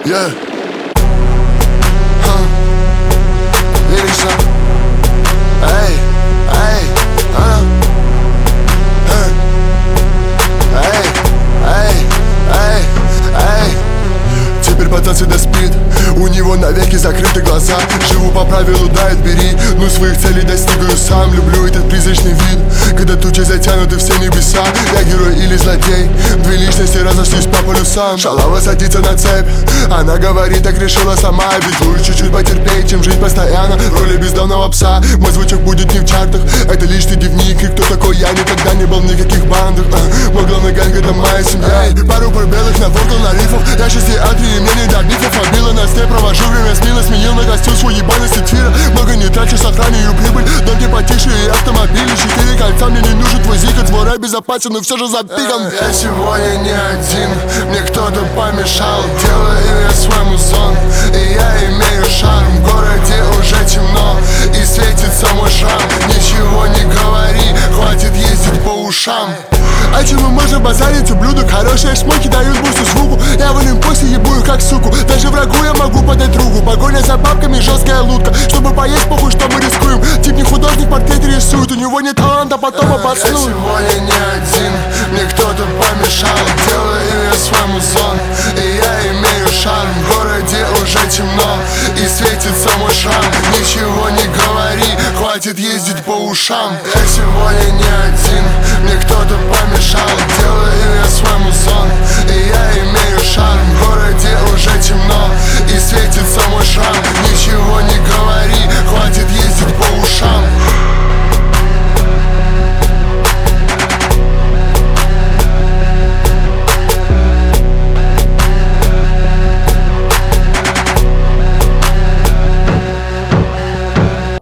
Yeah. Видишь, эй, эй, эй, эй, эй, эй. Теперь пацан всегда спит, у него навеки закрыты глаза. Живу по правилу дай отбери, но своих целей достигаю сам. Люблю этот призрачный вид, когда тучи затянуты все небеса. Я герой или злодей, две личности разошлись по полюсам. Шалава садится на цепь, она говорит, так решила сама. Ведь лучше чуть-чуть потерпеть, чем жить постоянно в роли бездомного пса. Мой звучок будет не в чартах, это лишь ты дневник. И кто такой я, никогда не был в никаких бандах. Мой главный ганг это моя семья. Пару пар белых наворкал на рифов. Я шестиатрий, и мне не до бифов. Обила на сне, провожу время смело. Сменил на костюм свой ебаность и твира. Много не трачу, сохраняю прибыль. Дороги потише и автомобили. 4 кольца, мне не нужен твой зик. От двора безопасен, но все же запиган. Я сегодня не один, мне кто-то помешал. Делаю я свой музон, и я имею шарм. В городе уже темно, и светится мой шрам. Ничего не говори, хватит ездить по ушам. А чему можно базарить, ублюдок? Хорошие шмотки дают бусту звуку. Я в импульсе ебу их как суку. Даже врагу я могу подать руку. Погоня за бабками, жесткая лутка. Чтобы поесть, похуй, что мы рискуем. Тип не художник, портрет рисует. У него нет таланта, потом обоснует. Я сегодня не один, мне кто-то помешал. Делаю я свой музон, и я имею шарм. В городе уже темно, и светится мой шрам. Ничего не говори, хватит ездить по ушам. Я сегодня не один, мне кто-то помешал. Делаю я свой музон, и я имею шарм.